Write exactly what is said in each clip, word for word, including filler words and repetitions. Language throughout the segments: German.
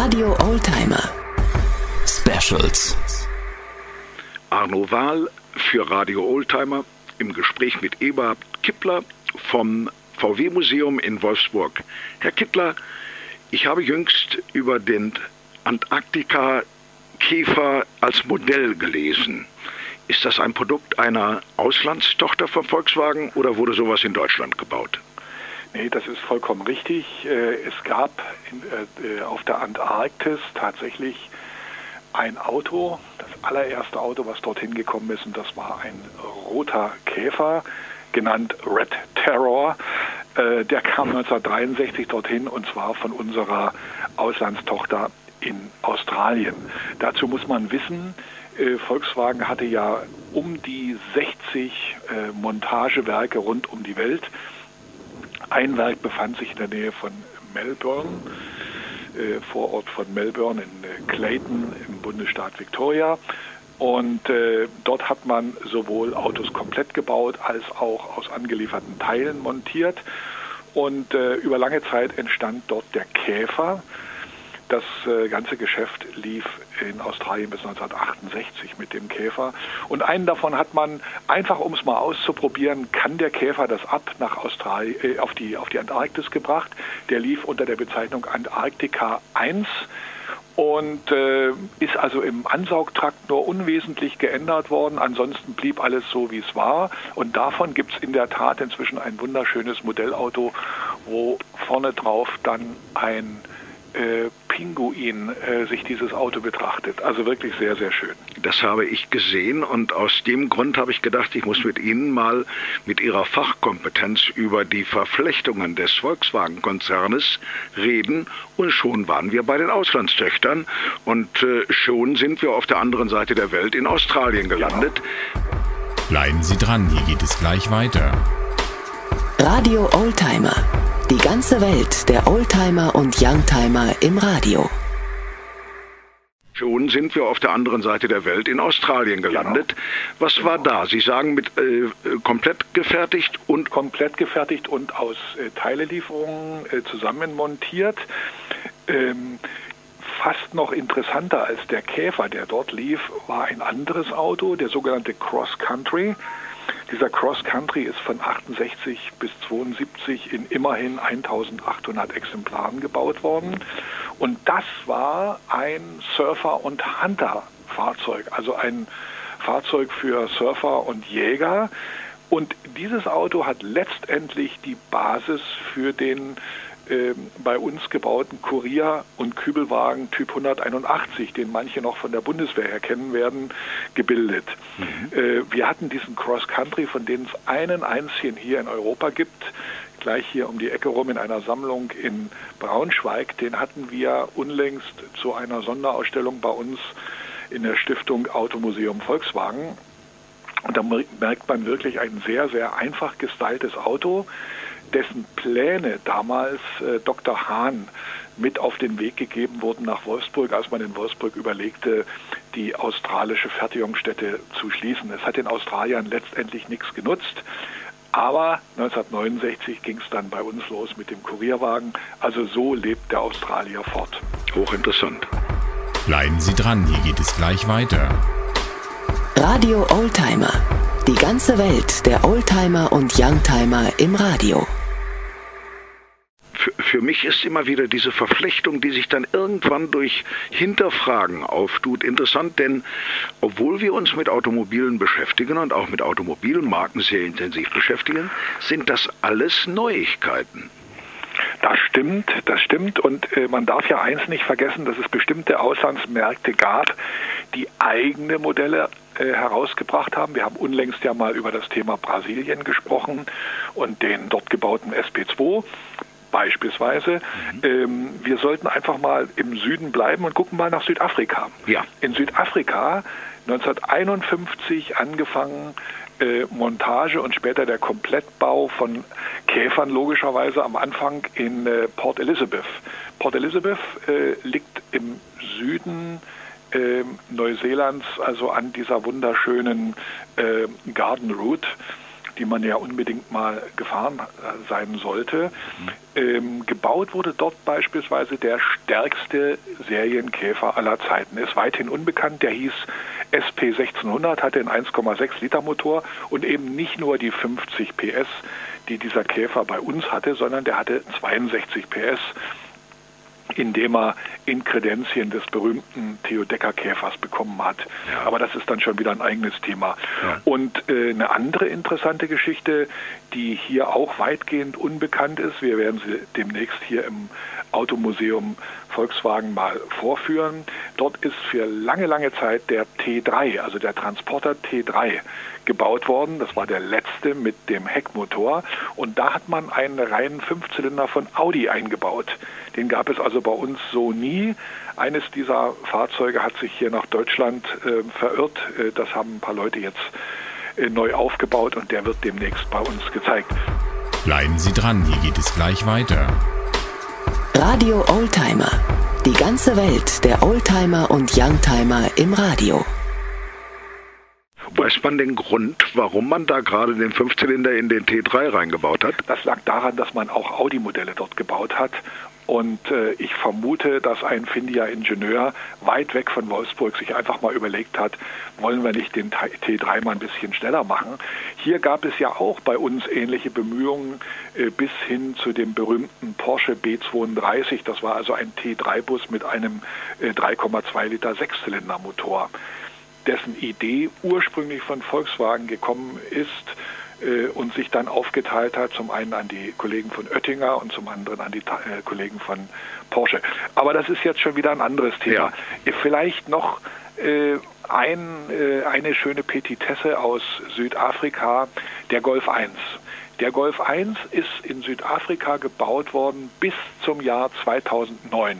Radio Oldtimer Specials. Arno Wahl für Radio Oldtimer im Gespräch mit Eberhard Kippler vom V W-Museum in Wolfsburg. Herr Kippler, ich habe jüngst über den Antarktika-Käfer als Modell gelesen. Ist das ein Produkt einer Auslandstochter von Volkswagen oder wurde sowas in Deutschland gebaut? Nee, das ist vollkommen richtig. Es gab auf der Antarktis tatsächlich ein Auto, das allererste Auto, was dorthin gekommen ist, und das war ein roter Käfer, genannt Red Terror. Der kam neunzehnhundertdreiundsechzig dorthin, und zwar von unserer Auslandstochter in Australien. Dazu muss man wissen, Volkswagen hatte ja um die sechzig Montagewerke rund um die Welt. Ein Werk befand sich in der Nähe von Melbourne, äh, Vorort von Melbourne in äh, Clayton im Bundesstaat Victoria. Und äh, dort hat man sowohl Autos komplett gebaut als auch aus angelieferten Teilen montiert. Und äh, über lange Zeit entstand dort der Käfer. Das äh, ganze Geschäft lief in Australien bis neunzehnhundertachtundsechzig mit dem Käfer. Und einen davon hat man, einfach um es mal auszuprobieren, kann der Käfer das ab, nach Australien, äh, auf die, auf die Antarktis gebracht. Der lief unter der Bezeichnung Antarktika eins und äh, ist also im Ansaugtrakt nur unwesentlich geändert worden. Ansonsten blieb alles so, wie es war. Und davon gibt es in der Tat inzwischen ein wunderschönes Modellauto, wo vorne drauf dann ein Äh, Pinguin äh, sich dieses Auto betrachtet. Also wirklich sehr, sehr schön. Das habe ich gesehen, und aus dem Grund habe ich gedacht, ich muss mit Ihnen mal mit Ihrer Fachkompetenz über die Verflechtungen des Volkswagen-Konzernes reden, und schon waren wir bei den Auslandstöchtern und äh, schon sind wir auf der anderen Seite der Welt in Australien gelandet. Ja. Bleiben Sie dran, hier geht es gleich weiter. Radio Oldtimer. Die ganze Welt der Oldtimer und Youngtimer im Radio. Schon sind wir auf der anderen Seite der Welt in Australien gelandet. Genau. Was war da? Sie sagen mit äh, komplett gefertigt und... Komplett gefertigt und aus äh, Teilelieferungen äh, zusammenmontiert. Ähm, fast noch interessanter als der Käfer, der dort lief, war ein anderes Auto, der sogenannte Cross Country. Dieser Cross Country ist von achtundsechzig bis zweiundsiebzig in immerhin eintausendachthundert Exemplaren gebaut worden. Und das war ein Surfer- und Hunter-Fahrzeug, also ein Fahrzeug für Surfer und Jäger. Und dieses Auto hat letztendlich die Basis für den äh, bei uns gebauten Kurier- und Kübelwagen Typ hunderteinundachtzig, den manche noch von der Bundeswehr her kennen werden, gebildet. Mhm. Äh, wir hatten diesen Cross Country, von dem es einen einzigen hier in Europa gibt, gleich hier um die Ecke rum in einer Sammlung in Braunschweig. Den hatten wir unlängst zu einer Sonderausstellung bei uns in der Stiftung Automuseum Volkswagen. Und da merkt man wirklich ein sehr, sehr einfach gestyltes Auto, dessen Pläne damals äh, Doktor Hahn mit auf den Weg gegeben wurden nach Wolfsburg, als man in Wolfsburg überlegte, die australische Fertigungsstätte zu schließen. Es hat den Australiern letztendlich nichts genutzt, aber neunzehnhundertneunundsechzig ging es dann bei uns los mit dem Kurierwagen. Also so lebt der Australier fort. Hochinteressant. Bleiben Sie dran, hier geht es gleich weiter. Radio Oldtimer. Die ganze Welt der Oldtimer und Youngtimer im Radio. Für, für mich ist immer wieder diese Verflechtung, die sich dann irgendwann durch Hinterfragen auftut, interessant, denn obwohl wir uns mit Automobilen beschäftigen und auch mit Automobilmarken sehr intensiv beschäftigen, sind das alles Neuigkeiten. Das stimmt, das stimmt, und äh, man darf ja eins nicht vergessen, dass es bestimmte Auslandsmärkte gab, die eigene Modelle äh, herausgebracht haben. Wir haben unlängst ja mal über das Thema Brasilien gesprochen und den dort gebauten S P zwei beispielsweise. Mhm. Ähm, wir sollten einfach mal im Süden bleiben und gucken mal nach Südafrika. Ja. In Südafrika neunzehnhunderteinundfünfzig angefangen, äh, Montage und später der Komplettbau von Käfern, logischerweise am Anfang in äh, Port Elizabeth. Port Elizabeth äh, liegt im Süden äh, Neuseelands, also an dieser wunderschönen äh, Garden Route. die man ja unbedingt mal gefahren sein sollte. Ähm, gebaut wurde dort beispielsweise der stärkste Serienkäfer aller Zeiten. Ist weithin unbekannt, der hieß S P sechzehnhundert, hatte einen eins Komma sechs Liter Motor und eben nicht nur die fünfzig P S, die dieser Käfer bei uns hatte, sondern der hatte zweiundsechzig P S, indem er Inkredenzien des berühmten Theodeka-Käfers bekommen hat. Ja. Aber das ist dann schon wieder ein eigenes Thema. Ja. Und äh, eine andere interessante Geschichte, die hier auch weitgehend unbekannt ist, wir werden sie demnächst hier im Automuseum Volkswagen mal vorführen. Dort ist für lange, lange Zeit der T drei, also der Transporter T drei, gebaut worden. Das war der letzte mit dem Heckmotor. Und da hat man einen reinen Fünfzylinder von Audi eingebaut. Den gab es also bei uns so nie. Eines dieser Fahrzeuge hat sich hier nach Deutschland äh, verirrt. Äh, das haben ein paar Leute jetzt äh, neu aufgebaut und der wird demnächst bei uns gezeigt. Bleiben Sie dran, hier geht es gleich weiter. Radio Oldtimer. Die ganze Welt der Oldtimer und Youngtimer im Radio. Weiß man den Grund, warum man da gerade den Fünfzylinder in den T drei reingebaut hat? Das lag daran, dass man auch Audi-Modelle dort gebaut hat. Und äh, ich vermute, dass ein Findia-Ingenieur weit weg von Wolfsburg sich einfach mal überlegt hat, wollen wir nicht den T drei mal ein bisschen schneller machen. Hier gab es ja auch bei uns ähnliche Bemühungen äh, bis hin zu dem berühmten Porsche B zweiunddreißig. Das war also ein T drei Bus mit einem äh, drei Komma zwei Liter Sechszylindermotor, dessen Idee ursprünglich von Volkswagen gekommen ist und sich dann aufgeteilt hat, zum einen an die Kollegen von Oettinger und zum anderen an die äh, Kollegen von Porsche. Aber das ist jetzt schon wieder ein anderes Thema. Ja. Vielleicht noch äh, ein, äh, eine schöne Petitesse aus Südafrika, der Golf eins. Der Golf eins ist in Südafrika gebaut worden bis zum Jahr zweitausendneun.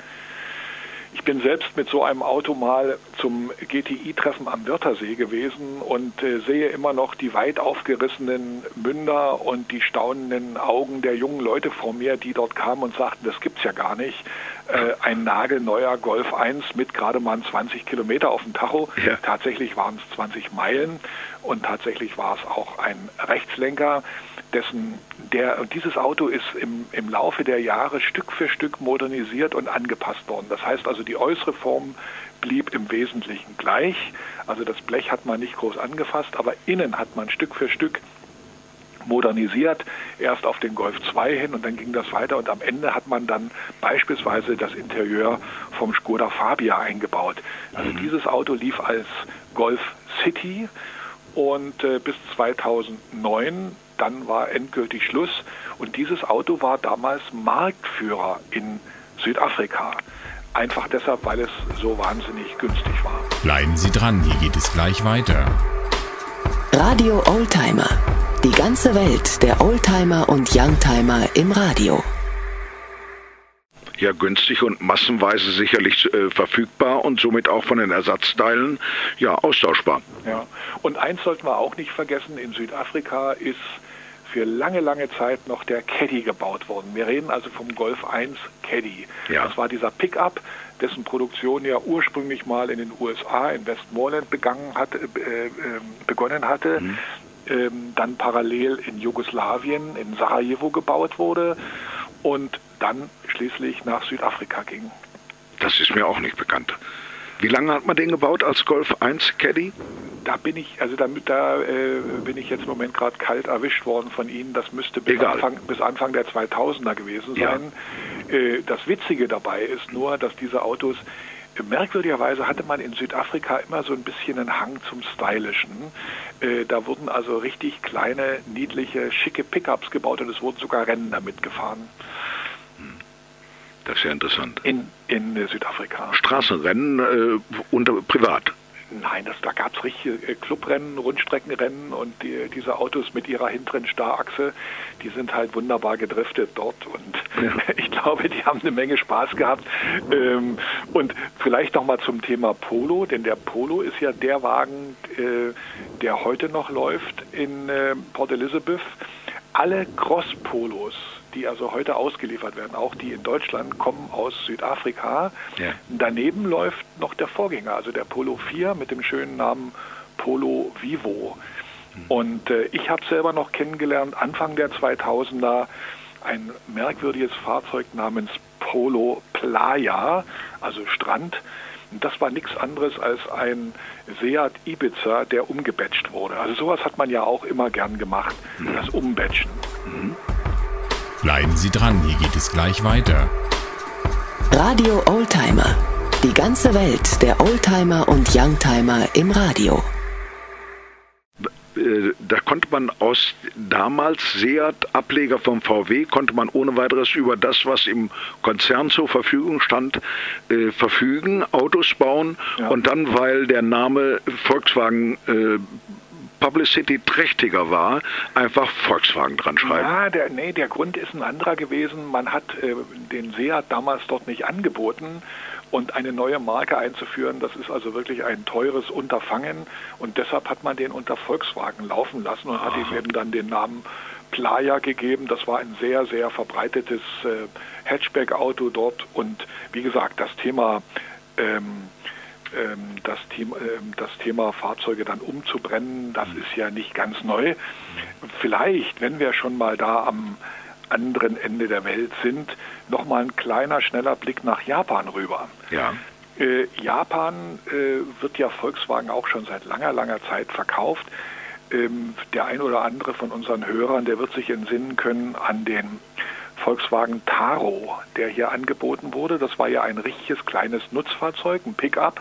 Ich bin selbst mit so einem Auto mal zum G T I-Treffen am Wörthersee gewesen und äh, sehe immer noch die weit aufgerissenen Münder und die staunenden Augen der jungen Leute vor mir, die dort kamen und sagten, das gibt's ja gar nicht. Äh, ein nagelneuer Golf eins mit gerade mal zwanzig Kilometer auf dem Tacho. Ja. Tatsächlich waren es zwanzig Meilen und tatsächlich war es auch ein Rechtslenker. Dessen, der, und dieses Auto ist im, im Laufe der Jahre Stück für Stück modernisiert und angepasst worden. Das heißt also, die äußere Form blieb im Wesentlichen gleich. Also das Blech hat man nicht groß angefasst, aber innen hat man Stück für Stück modernisiert, erst auf den Golf zwei hin und dann ging das weiter und am Ende hat man dann beispielsweise das Interieur vom Skoda Fabia eingebaut. Also mhm. dieses Auto lief als Golf City und äh, bis zweitausendneun, dann war endgültig Schluss und dieses Auto war damals Marktführer in Südafrika. Einfach deshalb, weil es so wahnsinnig günstig war. Bleiben Sie dran, hier geht es gleich weiter. Radio Oldtimer. Die ganze Welt der Oldtimer und Youngtimer im Radio. Ja, günstig und massenweise sicherlich äh, verfügbar und somit auch von den Ersatzteilen ja austauschbar. Ja, und eins sollten wir auch nicht vergessen, in Südafrika ist für lange, lange Zeit noch der Caddy gebaut worden. Wir reden also vom Golf eins Caddy. Ja. Das war dieser Pickup, dessen Produktion ja ursprünglich mal in den U S A, in Westmoreland begangen hat, äh, äh, begonnen hatte, mhm. ähm, dann parallel in Jugoslawien, in Sarajevo gebaut wurde und dann schließlich nach Südafrika ging. Das ist mir auch nicht bekannt. Wie lange hat man den gebaut als Golf eins Caddy? Da bin ich, also da, da äh, bin ich jetzt im Moment gerade kalt erwischt worden von Ihnen. Das müsste bis Anfang, bis Anfang der zweitausender gewesen sein. Ja. Äh, das Witzige dabei ist nur, dass diese Autos, äh, merkwürdigerweise hatte man in Südafrika immer so ein bisschen einen Hang zum Stylischen. Äh, da wurden also richtig kleine, niedliche, schicke Pickups gebaut und es wurden sogar Rennen damit gefahren. Das ist ja interessant. In, in äh, Südafrika. Straßenrennen äh, und privat? Nein, das, da gab es richtige äh, Clubrennen, Rundstreckenrennen und die, diese Autos mit ihrer hinteren Starrachse, die sind halt wunderbar gedriftet dort und ja. Ich glaube, die haben eine Menge Spaß gehabt. Ähm, und vielleicht nochmal zum Thema Polo, denn der Polo ist ja der Wagen, äh, der heute noch läuft in äh, Port Elizabeth. Alle Cross-Polos, die also heute ausgeliefert werden, auch die in Deutschland, kommen aus Südafrika. Ja. Daneben läuft noch der Vorgänger, also der Polo vier mit dem schönen Namen Polo Vivo. Und äh, ich habe selber noch kennengelernt, Anfang der zweitausender, ein merkwürdiges Fahrzeug namens Polo Playa, also Strand. Das war nichts anderes als ein Seat Ibiza, der umgebatcht wurde. Also sowas hat man ja auch immer gern gemacht, mhm. das Umbatchen. Mhm. Bleiben Sie dran, hier geht es gleich weiter. Radio Oldtimer. Die ganze Welt der Oldtimer und Youngtimer im Radio. Da konnte man aus damals Seat-Ableger vom V W, konnte man ohne weiteres über das, was im Konzern zur Verfügung stand, äh, verfügen, Autos bauen ja. und dann, weil der Name Volkswagen äh, Publicity trächtiger war, einfach Volkswagen dran schreiben. Ja, der, nee, der Grund ist ein anderer gewesen. Man hat äh, den Seat damals dort nicht angeboten. Und eine neue Marke einzuführen, das ist also wirklich ein teures Unterfangen. Und deshalb hat man den unter Volkswagen laufen lassen und hat ihm eben dann den Namen Playa gegeben. Das war ein sehr, sehr verbreitetes äh, Hatchback-Auto dort. Und wie gesagt, das Thema, ähm, ähm, das, Thema ähm, das Thema Fahrzeuge dann umzubrennen, das ist ja nicht ganz neu. Vielleicht, wenn wir schon mal da am anderen Ende der Welt sind, nochmal ein kleiner, schneller Blick nach Japan rüber. Ja. Äh, Japan äh, wird ja Volkswagen auch schon seit langer, langer Zeit verkauft. Ähm, der ein oder andere von unseren Hörern, der wird sich entsinnen können an den Volkswagen Taro, der hier angeboten wurde. Das war ja ein richtiges kleines Nutzfahrzeug, ein Pickup.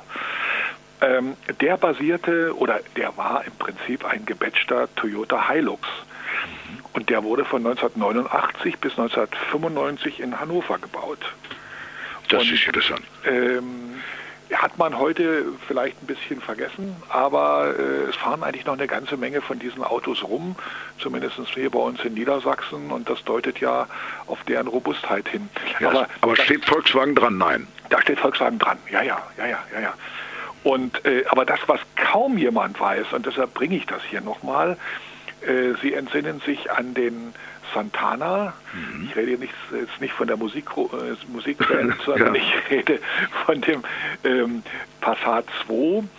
Ähm, der basierte, oder der war im Prinzip ein gebatchter Toyota Hilux. Und der wurde von neunzehnhundertneunundachtzig bis neunzehnhundertfünfundneunzig in Hannover gebaut. Das Und, ist interessant. Ähm, hat man heute vielleicht ein bisschen vergessen, aber äh, es fahren eigentlich noch eine ganze Menge von diesen Autos rum, zumindest hier bei uns in Niedersachsen, und das deutet ja auf deren Robustheit hin. Ja, aber aber das, steht Volkswagen dran? Nein. Da steht Volkswagen dran, ja, ja, ja, ja, ja, ja. Und, äh, aber das, was kaum jemand weiß, und deshalb bringe ich das hier nochmal, Sie entsinnen sich an den Santana. Mhm. Ich rede nicht, jetzt nicht von der Musik, äh, Musikband, sondern ja. ich rede von dem ähm, Passat zwei. Mhm.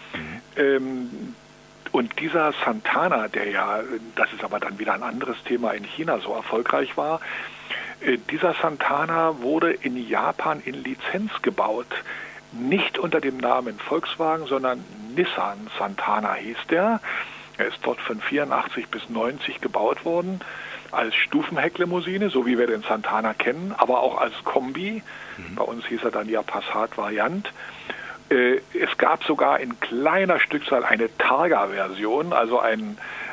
Ähm, und dieser Santana, der ja, das ist aber dann wieder ein anderes Thema, in China so erfolgreich war, äh, dieser Santana wurde in Japan in Lizenz gebaut. Nicht unter dem Namen Volkswagen, sondern Nissan Santana hieß der. Er ist dort von vierundachtzig bis neunzig gebaut worden, als Stufenhecklimousine, so wie wir den Santana kennen, aber auch als Kombi. Mhm. Bei uns hieß er dann ja Passat-Variant. Äh, es gab sogar in kleiner Stückzahl eine Targa-Version, also ein,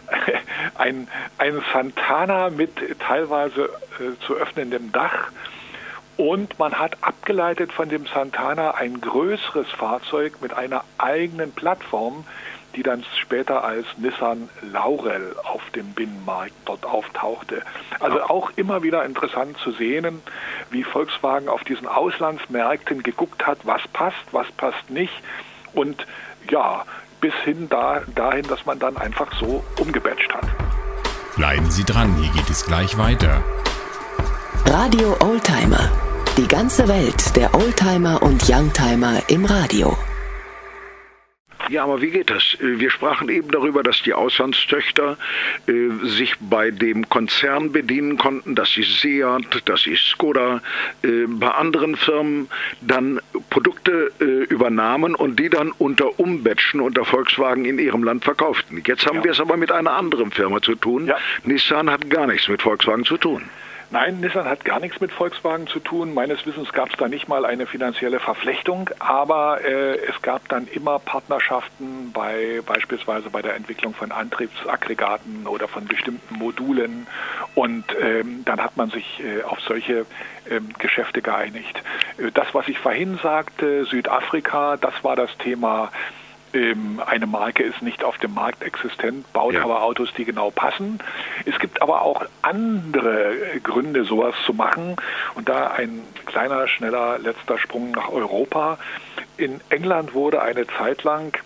ein, ein Santana mit teilweise äh, zu öffnendem Dach. Und man hat abgeleitet von dem Santana ein größeres Fahrzeug mit einer eigenen Plattform, die dann später als Nissan Laurel auf dem Binnenmarkt dort auftauchte. Also auch immer wieder interessant zu sehen, wie Volkswagen auf diesen Auslandsmärkten geguckt hat, was passt, was passt nicht. Und ja, bis hin da, dahin, dass man dann einfach so umgebatcht hat. Bleiben Sie dran, hier geht es gleich weiter. Radio Oldtimer. Die ganze Welt der Oldtimer und Youngtimer im Radio. Ja, aber wie geht das? Wir sprachen eben darüber, dass die Auslandstöchter äh, sich bei dem Konzern bedienen konnten, dass sie Seat, dass sie Skoda, äh, bei anderen Firmen dann Produkte äh, übernahmen und die dann unter Umbatchen unter Volkswagen in ihrem Land verkauften. Jetzt haben ja. wir es aber mit einer anderen Firma zu tun. Ja. Nissan hat gar nichts mit Volkswagen zu tun. Nein, Nissan hat gar nichts mit Volkswagen zu tun. Meines Wissens gab es da nicht mal eine finanzielle Verflechtung, aber äh, es gab dann immer Partnerschaften bei beispielsweise bei der Entwicklung von Antriebsaggregaten oder von bestimmten Modulen, und ähm, dann hat man sich äh, auf solche ähm, Geschäfte geeinigt. Äh, das, was ich vorhin sagte, Südafrika, das war das Thema. Eine Marke ist nicht auf dem Markt existent, baut ja. aber Autos, die genau passen. Es gibt aber auch andere Gründe, sowas zu machen. Und da ein kleiner, schneller, letzter Sprung nach Europa. In England wurde eine Zeit lang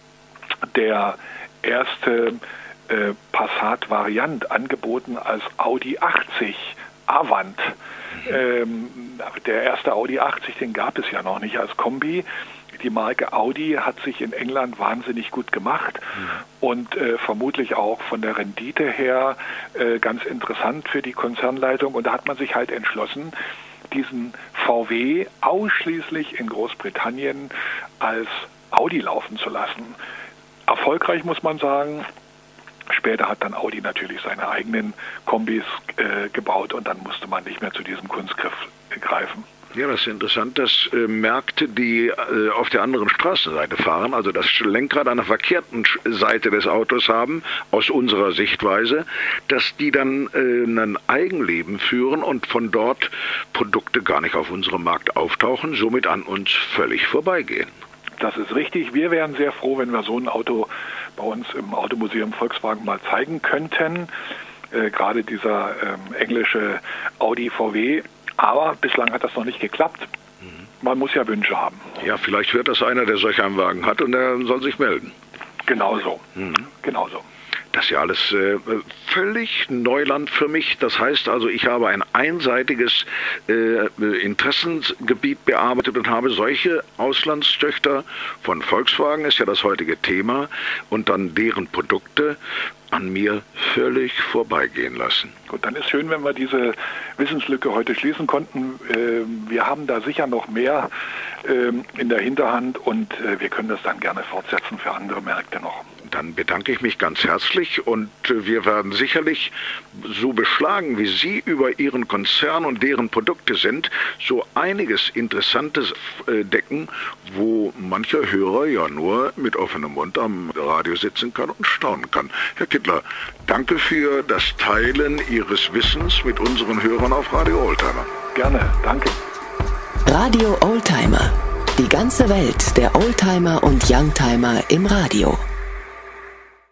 der erste äh, Passat-Variant angeboten als Audi achtzig Avant. Ähm, der erste Audi achtzig, den gab es ja noch nicht als Kombi. Die Marke Audi hat sich in England wahnsinnig gut gemacht mhm. und äh, vermutlich auch von der Rendite her äh, ganz interessant für die Konzernleitung. Und da hat man sich halt entschlossen, diesen V W ausschließlich in Großbritannien als Audi laufen zu lassen. Erfolgreich, muss man sagen. Später hat dann Audi natürlich seine eigenen Kombis äh, gebaut und dann musste man nicht mehr zu diesem Kunstgriff greifen. Ja, das ist interessant, dass äh, Märkte, die äh, auf der anderen Straßenseite fahren, also das Lenkrad an der verkehrten Seite des Autos haben, aus unserer Sichtweise, dass die dann äh, ein Eigenleben führen und von dort Produkte gar nicht auf unserem Markt auftauchen, somit an uns völlig vorbeigehen. Das ist richtig. Wir wären sehr froh, wenn wir so ein Auto bei uns im Automuseum Volkswagen mal zeigen könnten. Äh, gerade dieser ähm, englische Audi V W. Aber bislang hat das noch nicht geklappt. Man muss ja Wünsche haben. Ja, vielleicht wird das einer, der solch einen Wagen hat und der soll sich melden. Genau so. Mhm. Genau so. Das ist ja alles äh, völlig Neuland für mich. Das heißt also, ich habe ein einseitiges äh, Interessensgebiet bearbeitet und habe solche Auslandstöchter von Volkswagen, ist ja das heutige Thema, und dann deren Produkte an mir völlig vorbeigehen lassen. Gut, dann ist schön, wenn wir diese Wissenslücke heute schließen konnten. Wir haben da sicher noch mehr in der Hinterhand und wir können das dann gerne fortsetzen für andere Märkte noch. Dann bedanke ich mich ganz herzlich und wir werden sicherlich so beschlagen, wie Sie über Ihren Konzern und deren Produkte sind, so einiges Interessantes decken, wo mancher Hörer ja nur mit offenem Mund am Radio sitzen kann und staunen kann. Herr Kittler, danke für das Teilen Ihres Wissens mit unseren Hörern auf Radio Oldtimer. Gerne, danke. Radio Oldtimer. Die ganze Welt der Oldtimer und Youngtimer im Radio.